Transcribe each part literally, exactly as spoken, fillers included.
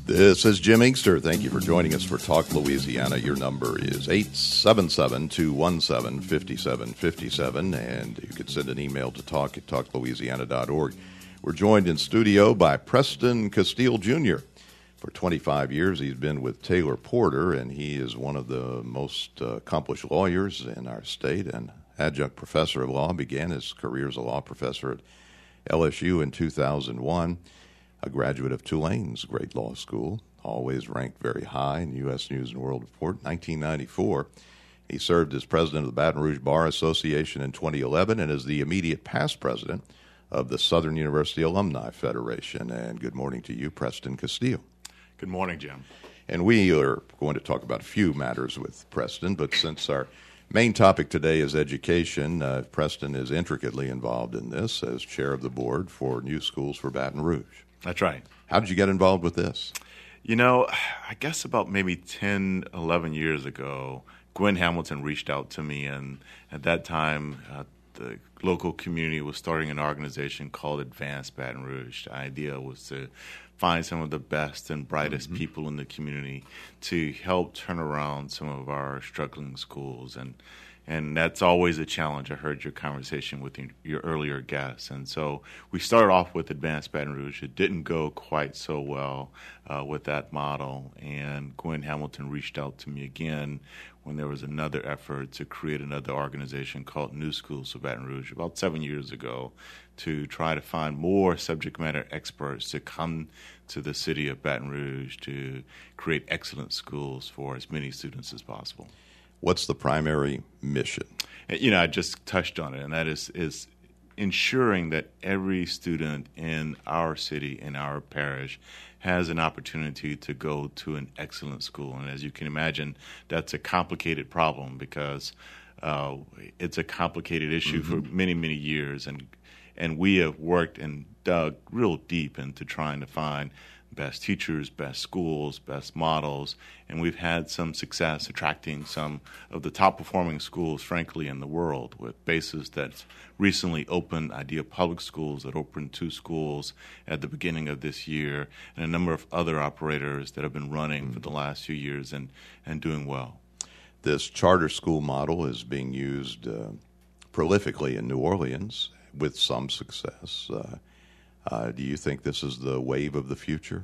This is Jim Inkster. Thank you for joining us for Talk Louisiana. Your number is eight seven seven, two one seven, five seven five seven, and you can send an email to talk at talk louisiana dot org. We're joined in studio by Preston Castile Junior For twenty-five years, he's been with Taylor Porter, and he is one of the most uh, accomplished lawyers in our state and adjunct professor of law. Began his career as a law professor at L S U in two thousand one. A graduate of Tulane's great law school, always ranked very high in U S News and World Report. nineteen ninety-four, he served as president of the Baton Rouge Bar Association in twenty eleven and as the immediate past president of the Southern University Alumni Federation. And good morning to you, Preston Castile. Good morning, Jim. And we are going to talk about a few matters with Preston, but since our main topic today is education, uh, Preston is intricately involved in this as chair of the board for New Schools for Baton Rouge. That's right. How did you get involved with this? You know, I guess about maybe ten, eleven years ago, Gwen Hamilton reached out to me, and at that time, uh, the local community was starting an organization called Advanced Baton Rouge. The idea was to find some of the best and brightest mm-hmm. people in the community to help turn around some of our struggling schools. And And that's always a challenge. I heard your conversation with your earlier guests. And so we started off with Advanced Baton Rouge. It didn't go quite so well uh, with that model. And Gwen Hamilton reached out to me again when there was another effort to create another organization called New Schools for Baton Rouge about seven years ago to try to find more subject matter experts to come to the city of Baton Rouge to create excellent schools for as many students as possible. What's the primary mission? You know, I just touched on it, and that is is ensuring that every student in our city, in our parish, has an opportunity to go to an excellent school. And as you can imagine, that's a complicated problem because uh, it's a complicated issue mm-hmm. for many, many years. And and we have worked and dug real deep into trying to find best teachers, best schools, best models, and we've had some success attracting some of the top-performing schools, frankly, in the world, with bases that recently opened, Idea Public Schools that opened two schools at the beginning of this year, and a number of other operators that have been running mm-hmm. for the last few years and, and doing well. This charter school model is being used uh, prolifically in New Orleans with some success. Uh, Uh, do you think this is the wave of the future?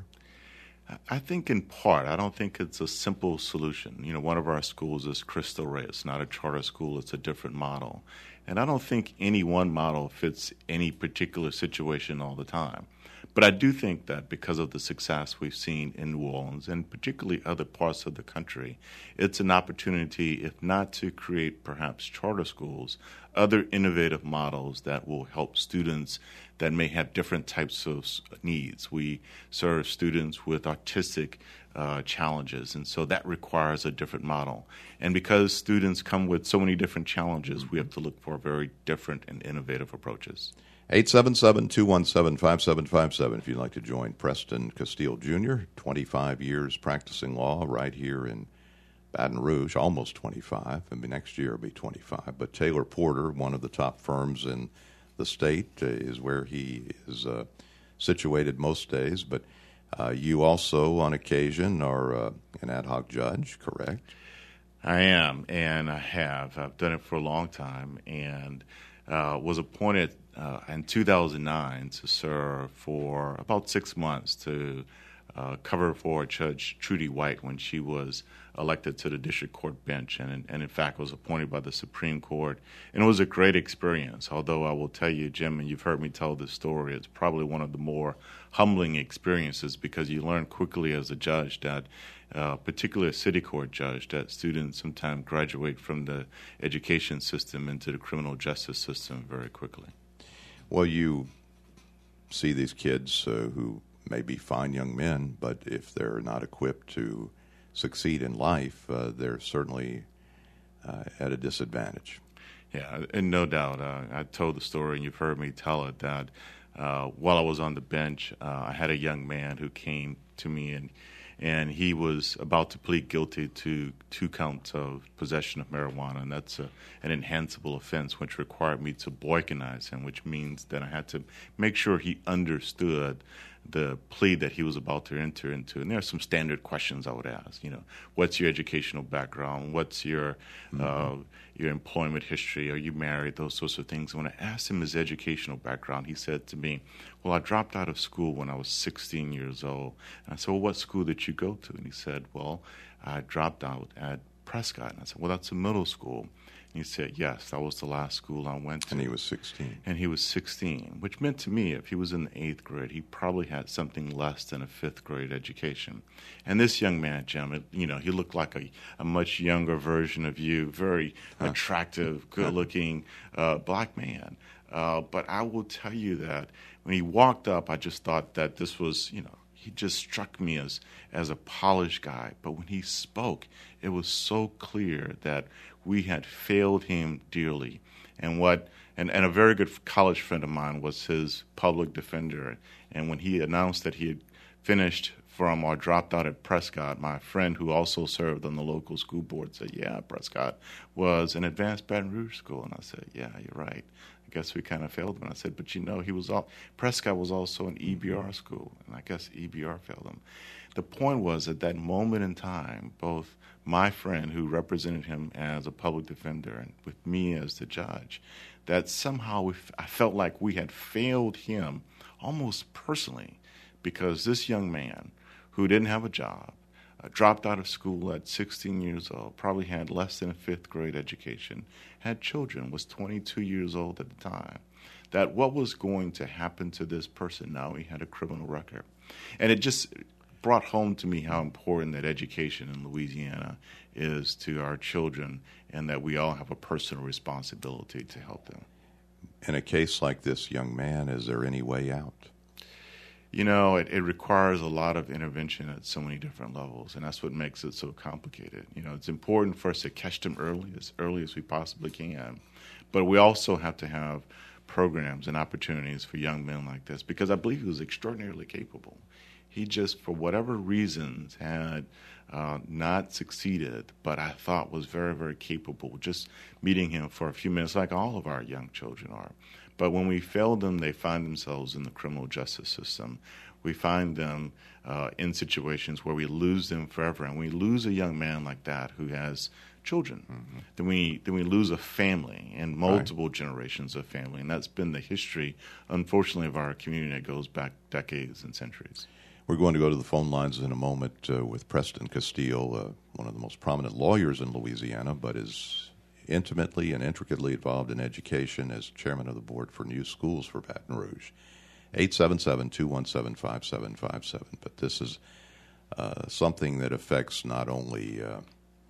I think in part. I don't think it's a simple solution. You know, one of our schools is Cristo Rey. It's not a charter school. It's a different model. And I don't think any one model fits any particular situation all the time. But I do think that because of the success we've seen in New Orleans and particularly other parts of the country, it's an opportunity, if not to create perhaps charter schools, other innovative models that will help students that may have different types of needs. We serve students with artistic uh, challenges, and so that requires a different model. And because students come with so many different challenges, we have to look for very different and innovative approaches. eight seven seven, two one seven, five seven five seven if you'd like to join Preston Castile Junior, twenty-five years practicing law right here in Baton Rouge, almost twenty-five. I mean, next year will be twenty-five. But Taylor Porter, one of the top firms in the state, uh, is where he is uh, situated most days. But uh, you also, on occasion, are uh, an ad hoc judge, correct? I am, and I have. I've done it for a long time, and uh, was appointed uh, in two thousand nine to serve for about six months to uh, cover for Judge Trudy White when she was elected to the district court bench, and, and in fact was appointed by the Supreme Court. And it was a great experience, although I will tell you, Jim, and you've heard me tell this story, it's probably one of the more humbling experiences because you learn quickly as a judge that, uh, particularly a city court judge, that students sometimes graduate from the education system into the criminal justice system very quickly. Well, you see these kids uh, who may be fine young men, but if they're not equipped to succeed in life, uh, they're certainly uh, at a disadvantage. Yeah, and no doubt. Uh, I told the story, and you've heard me tell it, that uh, while I was on the bench, uh, I had a young man who came to me, and and he was about to plead guilty to two counts of possession of marijuana, and that's a, an enhanceable offense, which required me to boycottize him, which means that I had to make sure he understood the plea that he was about to enter into. And there are some standard questions I would ask. You know, what's your educational background? What's your mm-hmm. uh, your employment history? Are you married? Those sorts of things. And when I asked him his educational background, he said to me, well, I dropped out of school when I was sixteen years old. And I said, well, what school did you go to? And he said, well, I dropped out at Prescott. And I said, well, that's a middle school. And he said, yes, that was the last school I went to. And he was sixteen. And he was sixteen, which meant to me if he was in the eighth grade, he probably had something less than a fifth grade education. And this young man, Jim, it, you know, he looked like a, a much younger version of you, very huh. attractive, good-looking uh, black man. Uh, but I will tell you that when he walked up, I just thought that this was, you know, he just struck me as, as a polished guy. But when he spoke, it was so clear that we had failed him dearly. And what and, and a very good college friend of mine was his public defender. And when he announced that he had finished from or dropped out at Prescott, my friend who also served on the local school board said, yeah, Prescott was an advanced Baton Rouge school. And I said, yeah, you're right. I guess we kind of failed him. And I said, but you know, he was all, Prescott was also an E B R school. And I guess E B R failed him. The point was, at that moment in time, both my friend who represented him as a public defender and with me as the judge, that somehow we, I felt like we had failed him almost personally, because this young man who didn't have a job, uh, dropped out of school at sixteen years old, probably had less than a fifth grade education, had children, was twenty-two years old at the time, that what was going to happen to this person now, he had a criminal record. And it just brought home to me how important that education in Louisiana is to our children, and that we all have a personal responsibility to help them. In a case like this young man, is there any way out? You know, it, it requires a lot of intervention at so many different levels, and that's what makes it so complicated. You know, it's important for us to catch them early, as early as we possibly can, but we also have to have programs and opportunities for young men like this, because I believe he was extraordinarily capable. He just, for whatever reasons, had uh, not succeeded, but I thought was very, very capable. Just meeting him for a few minutes, like all of our young children are. But when we fail them, they find themselves in the criminal justice system. We find them uh, in situations where we lose them forever. And we lose a young man like that who has children. Mm-hmm. Then we then we lose a family and multiple right. generations of family. And that's been the history, unfortunately, of our community that goes back decades and centuries. We're going to go to the phone lines in a moment uh, with Preston Castile, uh, one of the most prominent lawyers in Louisiana, but is intimately and intricately involved in education as chairman of the board for New Schools for Baton Rouge. eight seven seven, two one seven, five seven five seven. But this is uh, something that affects not only uh,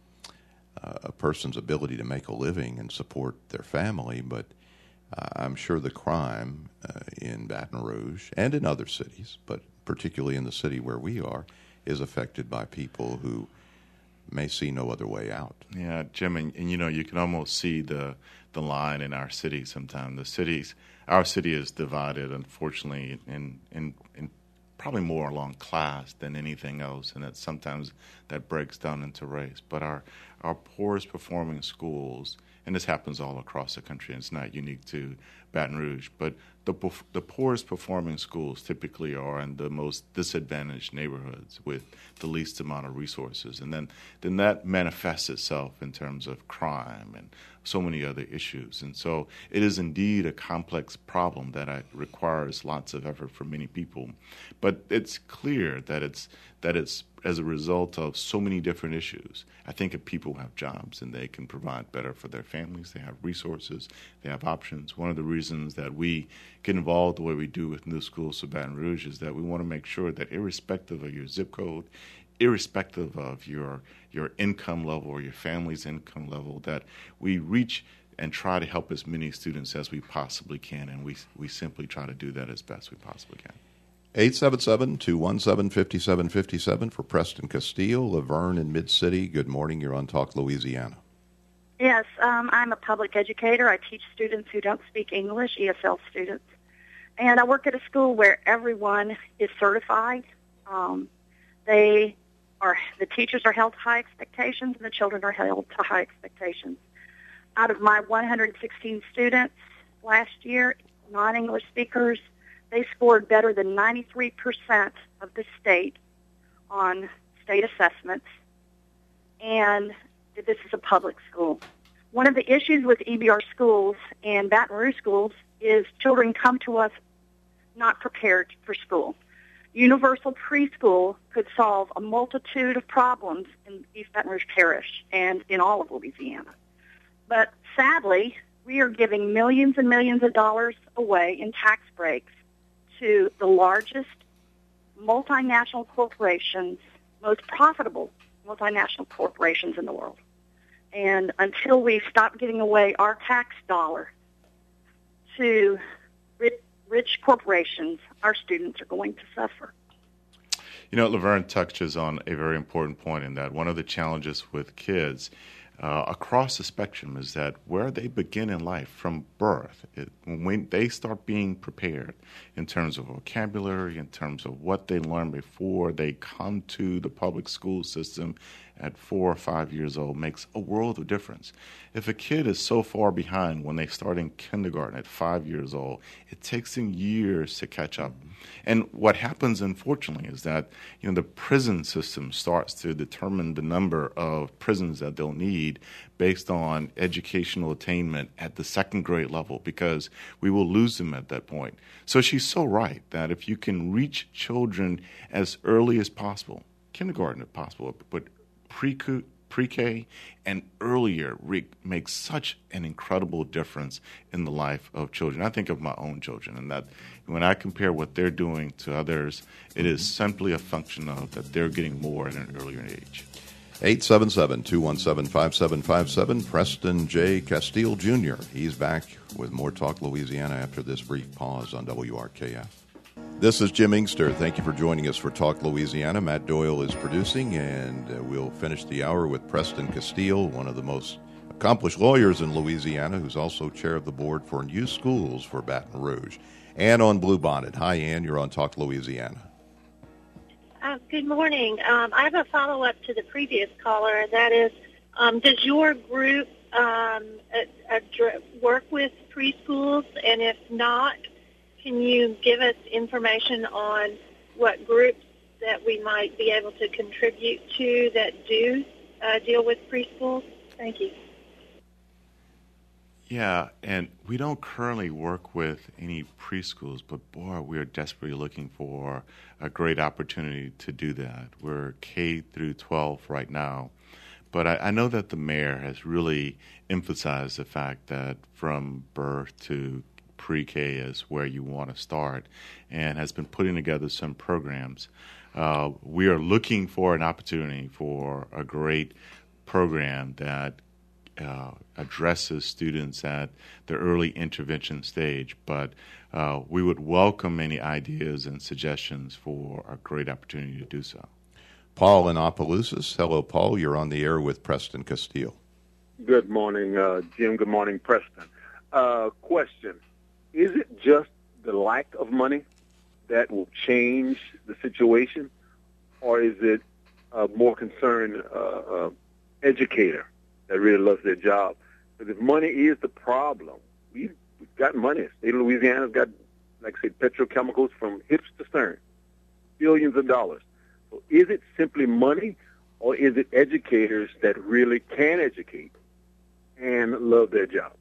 uh, a person's ability to make a living and support their family, but uh, I'm sure the crime uh, in Baton Rouge and in other cities, but particularly in the city where we are, is affected by people who may see no other way out. Yeah, Jim, and, and you know, you can almost see the the line in our city sometimes. The cities, our city is divided, unfortunately, in, in, in probably more along class than anything else, and that sometimes that breaks down into race. But our, our poorest performing schools, and this happens all across the country, and it's not unique to Baton Rouge, but the the poorest performing schools typically are in the most disadvantaged neighborhoods with the least amount of resources. And then, then that manifests itself in terms of crime and so many other issues. And so it is indeed a complex problem that I, requires lots of effort from many people. But it's clear that it's that it's as a result of so many different issues. I think if people have jobs and they can provide better for their families, they have resources, they have options. One of the reasons that we get involved the way we do with New Schools for Baton Rouge is that we want to make sure that irrespective of your zip code, irrespective of your your income level or your family's income level, that we reach and try to help as many students as we possibly can, and we we simply try to do that as best we possibly can. eight seven seven, two one seven, five seven five seven for Preston Castile, Laverne in Mid-City. Good morning. You're on Talk Louisiana. Yes, um, I'm a public educator. I teach students who don't speak English, E S L students. And I work at a school where everyone is certified. Um, they are, the teachers are held to high expectations, and the children are held to high expectations. Out of my one hundred sixteen students last year, non-English speakers, they scored better than ninety-three percent of the state on state assessments, and this is a public school. One of the issues with E B R schools and Baton Rouge schools is children come to us not prepared for school. Universal preschool could solve a multitude of problems in East Baton Rouge Parish and in all of Louisiana. But sadly, we are giving millions and millions of dollars away in tax breaks to the largest multinational corporations, most profitable multinational corporations in the world. And until we stop giving away our tax dollar to rich, rich corporations, our students are going to suffer. You know, Laverne touches on a very important point in that one of the challenges with kids uh, across the spectrum is that where they begin in life from birth, it, when they start being prepared in terms of vocabulary, in terms of what they learn before they come to the public school system at four or five years old, makes a world of difference. If a kid is so far behind when they start in kindergarten at five years old, it takes them years to catch up. And what happens, unfortunately, is that you know the prison system starts to determine the number of prisons that they'll need based on educational attainment at the second grade level, because we will lose them at that point. So she's so right that if you can reach children as early as possible, kindergarten if possible, but pre-K pre-K and earlier re- makes such an incredible difference in the life of children. I think of my own children, and that when I compare what they're doing to others, it is simply a function of that they're getting more at an earlier age. eight seven seven, two one seven, five seven five seven, Preston J. Castile Junior He's back with more Talk Louisiana after this brief pause on W R K F. This is Jim Inkster. Thank you for joining us for Talk Louisiana. Matt Doyle is producing, and uh, we'll finish the hour with Preston Castile, one of the most accomplished lawyers in Louisiana, who's also chair of the board for New Schools for Baton Rouge. Ann on Bluebonnet. Hi, Ann. You're on Talk Louisiana. Uh, good morning. Um, I have a follow-up to the previous caller, and that is, um, does your group um, ad- work with preschools? And if not, can you give us information on what groups that we might be able to contribute to that do uh, deal with preschools? Thank you. Yeah, and we don't currently work with any preschools, but boy, we are desperately looking for a great opportunity to do that. We're K through twelve right now, but I, I know that the mayor has really emphasized the fact that from birth to pre-K is where you want to start, and has been putting together some programs. Uh, we are looking for an opportunity for a great program that uh, addresses students at the early intervention stage, but uh, we would welcome any ideas and suggestions for a great opportunity to do so. Paul in Opelousas. Hello, Paul. You're on the air with Preston Castile. Good morning, uh, Jim. Good morning, Preston. Uh, question. Is it just the lack of money that will change the situation, or is it a more concerned uh, uh, educator that really loves their job? Because if money is the problem, we've, we've got money. The state of Louisiana's got, like I said, petrochemicals from hips to stern, billions of dollars. So is it simply money, or is it educators that really can educate and love their job?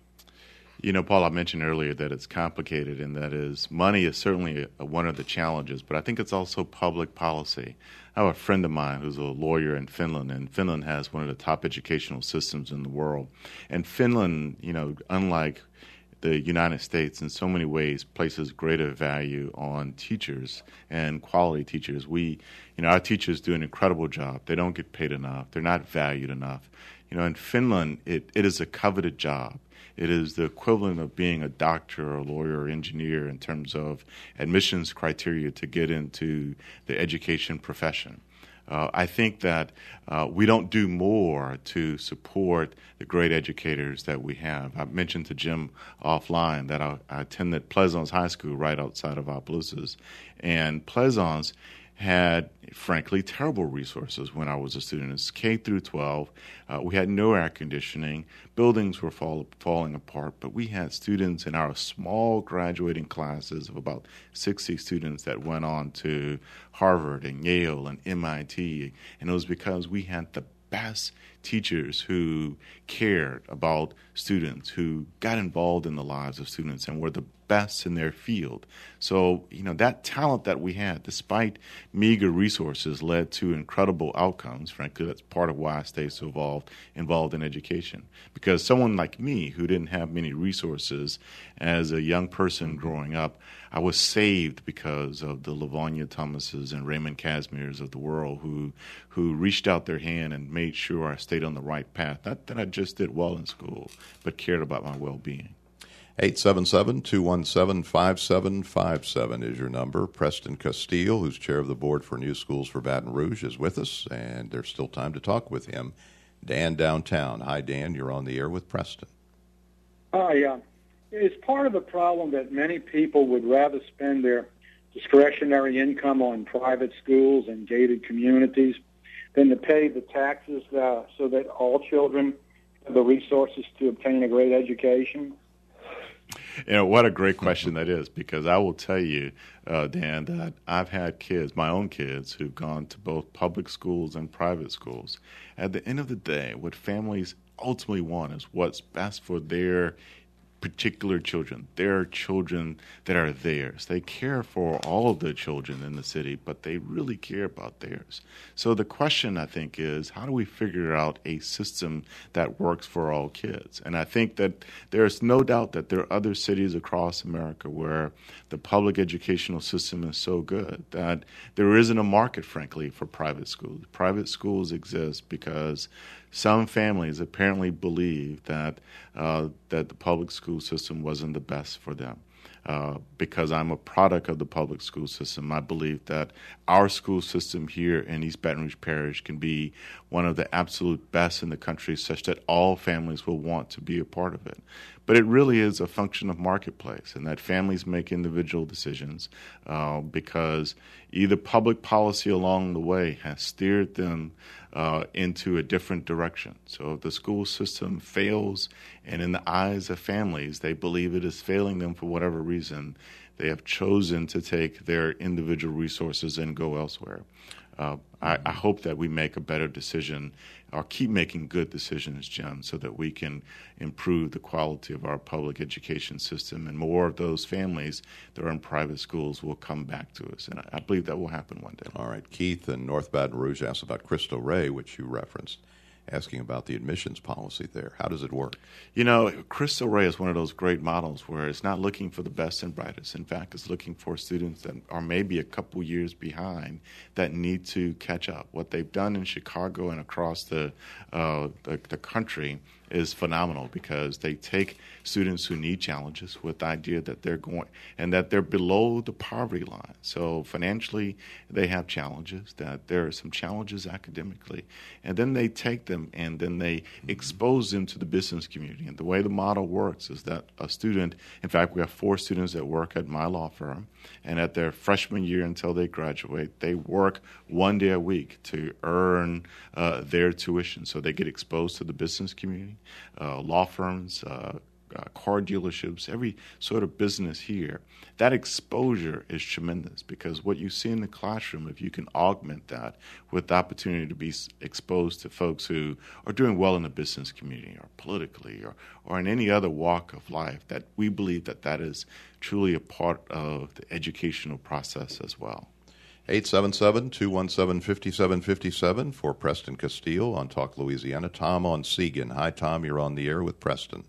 You know, Paul, I mentioned earlier that it's complicated, and that is money is certainly a, one of the challenges, but I think it's also public policy. I have a friend of mine who's a lawyer in Finland, and Finland has one of the top educational systems in the world. And Finland, you know, unlike the United States, in so many ways places greater value on teachers and quality teachers. We, you know, our teachers do an incredible job. They don't get paid enough. They're not valued enough. You know, in Finland, it, it is a coveted job. It is the equivalent of being a doctor or a lawyer or engineer in terms of admissions criteria to get into the education profession. Uh, I think that uh, we don't do more to support the great educators that we have. I mentioned to Jim offline that I, I attended Plaisance High School right outside of Opelousas, and Plaisance had frankly, terrible resources when I was a student. It's K through twelve. Uh, we had no air conditioning. Buildings were fall, falling apart, but we had students in our small graduating classes of about sixty students that went on to Harvard and Yale and M I T, and it was because we had the best teachers who cared about students, who got involved in the lives of students and were the best in their field. So, you know, that talent that we had, despite meager resources, led to incredible outcomes. Frankly, that's part of why I stayed so involved, involved in education. Because someone like me, who didn't have many resources as a young person growing up, I was saved because of the Lavonia Thomases and Raymond Casimirs of the world who who reached out their hand and made sure I stayed on the right path. Not that I just did well in school, but cared about my well-being. eight seven seven, two one seven, five seven five seven is your number. Preston Castile, who's chair of the board for New Schools for Baton Rouge, is with us, and there's still time to talk with him. Dan downtown. Hi, Dan. You're on the air with Preston. Hi. Uh, it's part of the problem that many people would rather spend their discretionary income on private schools and gated communities than to pay the taxes uh, so that all children have the resources to obtain a great education. You know, what a great question that is, because I will tell you, uh, Dan, that I've had kids, my own kids, who've gone to both public schools and private schools. At the end of the day, what families ultimately want is what's best for their particular children, their children that are theirs. They care for all of the children in the city, but they really care about theirs. So the question, I think, is how do we figure out a system that works for all kids? And I think that there's no doubt that there are other cities across America where the public educational system is so good that there isn't a market, frankly, for private schools. Private schools exist because some families apparently believe that uh, that the public school system wasn't the best for them. Uh, because I'm a product of the public school system, I believe that our school system here in East Baton Rouge Parish can be one of the absolute best in the country, such that all families will want to be a part of it. But it really is a function of marketplace, and that families make individual decisions uh, because either public policy along the way has steered them uh, into a different direction. So if the school system fails, and in the eyes of families, they believe it is failing them for whatever reason, they have chosen to take their individual resources and go elsewhere. Uh, I, I hope that we make a better decision or keep making good decisions, Jim, so that we can improve the quality of our public education system, and more of those families that are in private schools will come back to us. And I, I believe that will happen one day. All right. Keith in North Baton Rouge asked about Cristo Rey, which you referenced, asking about the admissions policy there. How does it work? You know, Cristo Rey is one of those great models where it's not looking for the best and brightest. In fact, it's looking for students that are maybe a couple years behind that need to catch up. What they've done in Chicago and across the uh, the, the country is phenomenal, because they take students who need challenges with the idea that they're going and that they're below the poverty line. So financially, they have challenges, that there are some challenges academically, and then they take them and then they expose them to the business community. And the way the model works is that a student, in fact, we have four students that work at my law firm, and at their freshman year until they graduate, they work one day a week to earn uh, their tuition. So they get exposed to the business community, uh, law firms, uh, uh, car dealerships, every sort of business here. That exposure is tremendous, because what you see in the classroom, if you can augment that with the opportunity to be exposed to folks who are doing well in the business community or politically or, or in any other walk of life, that we believe that that is truly a part of the educational process as well. eight seven seven, two one seven, five seven five seven for Preston Castile on Talk Louisiana. Tom on Segan. Hi, Tom. You're on the air with Preston.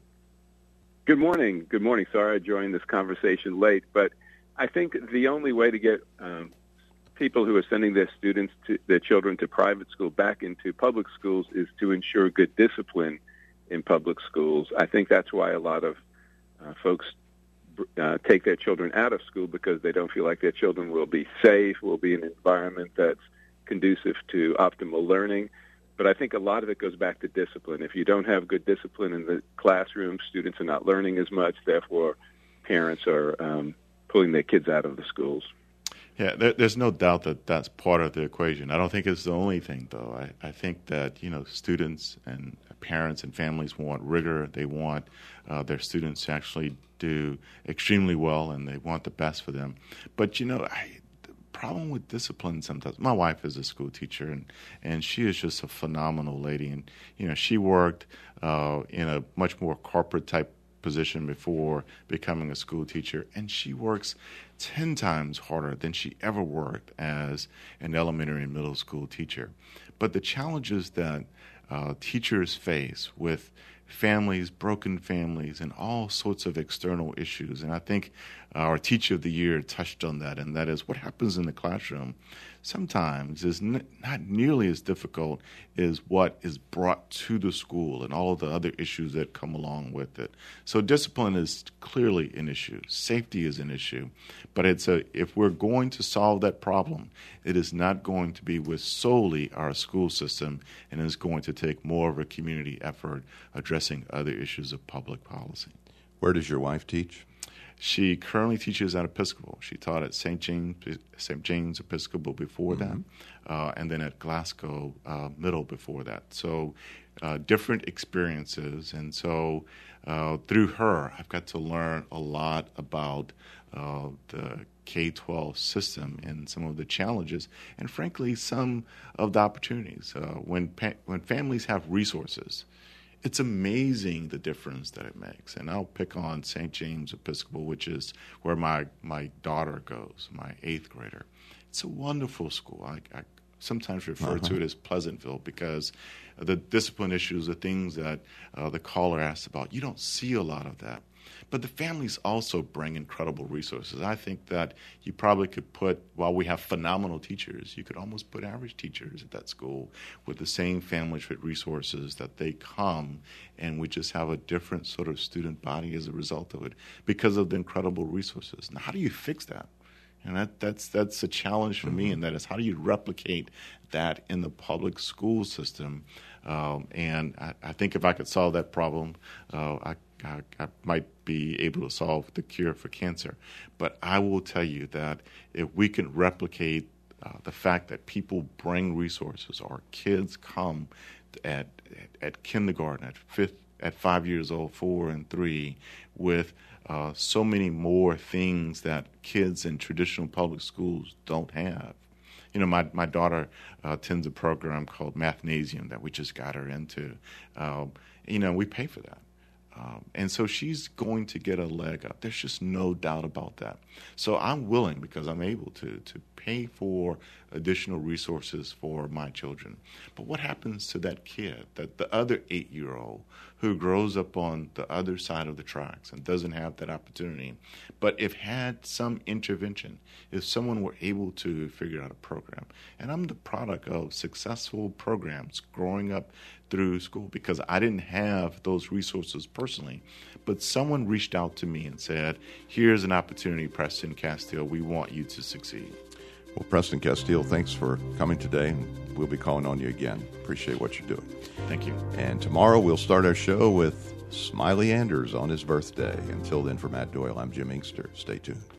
Good morning. Good morning. Sorry I joined this conversation late, but I think the only way to get um, people who are sending their students, to, their children to private school back into public schools is to ensure good discipline in public schools. I think that's why a lot of uh, folks uh, take their children out of school, because they don't feel like their children will be safe, will be in an environment that's conducive to optimal learning. But I think a lot of it goes back to discipline. If you don't have good discipline in the classroom, students are not learning as much. Therefore, parents are um, pulling their kids out of the schools. Yeah, there, there's no doubt that that's part of the equation. I don't think it's the only thing, though. I, I think that, you know, students and parents and families want rigor. They want uh, their students to actually do extremely well, and they want the best for them. But, you know, I, the problem with discipline sometimes, my wife is a school teacher, and, and she is just a phenomenal lady. And, you know, she worked uh, in a much more corporate type position before becoming a school teacher, and she works ten times harder than she ever worked as an elementary and middle school teacher. But the challenges that uh, teachers face with families, broken families, and all sorts of external issues, and I think our Teacher of the Year touched on that, and that is what happens in the classroom sometimes is n- not nearly as difficult as what is brought to the school and all of the other issues that come along with it. So discipline is clearly an issue. Safety is an issue. But it's a if we're going to solve that problem, it is not going to be with solely our school system, and is going to take more of a community effort addressing other issues of public policy. Where does your wife teach? She currently teaches at Episcopal. She taught at Saint James Saint James Episcopal before mm-hmm. that, uh, and then at Glasgow uh, Middle before that. So uh, different experiences. And so uh, through her, I've got to learn a lot about uh, the K twelve system and some of the challenges, and frankly, some of the opportunities. Uh, when pa- when families have resources, it's amazing the difference that it makes. And I'll pick on Saint James Episcopal, which is where my, my daughter goes, my eighth grader. It's a wonderful school. I, I sometimes refer uh-huh. to it as Pleasantville because the discipline issues, the things that uh, the caller asked about, you don't see a lot of that. But the families also bring incredible resources. I think that you probably could put, while we have phenomenal teachers, you could almost put average teachers at that school with the same families with resources that they come, and we just have a different sort of student body as a result of it because of the incredible resources. Now, how do you fix that? And that, that's that's a challenge for mm-hmm. me, and that is how do you replicate that in the public school system? Um, and I, I think if I could solve that problem, uh, I, I, I might be able to solve the cure for cancer. But I will tell you that if we can replicate uh, the fact that people bring resources, or kids come at, at, at kindergarten, at fifth, at five years old, four and three, with uh, so many more things that kids in traditional public schools don't have. You know, my, my daughter uh, attends a program called Mathnasium that we just got her into. Um, you know, we pay for that. Um, and so she's going to get a leg up. There's just no doubt about that. So I'm willing, because I'm able to, to pay for additional resources for my children. But what happens to that kid, that the other eight-year-old who grows up on the other side of the tracks and doesn't have that opportunity? But if had some intervention, if someone were able to figure out a program, and I'm the product of successful programs growing up through school, because I didn't have those resources personally, but someone reached out to me and said, here's an opportunity, Preston Castile, we want you to succeed. Well, Preston Castile, thanks for coming today. We'll be calling on you again. Appreciate what you're doing. Thank you. And tomorrow we'll start our show with Smiley Anders on his birthday. Until then, for Matt Doyle, I'm Jim Inkster. Stay tuned.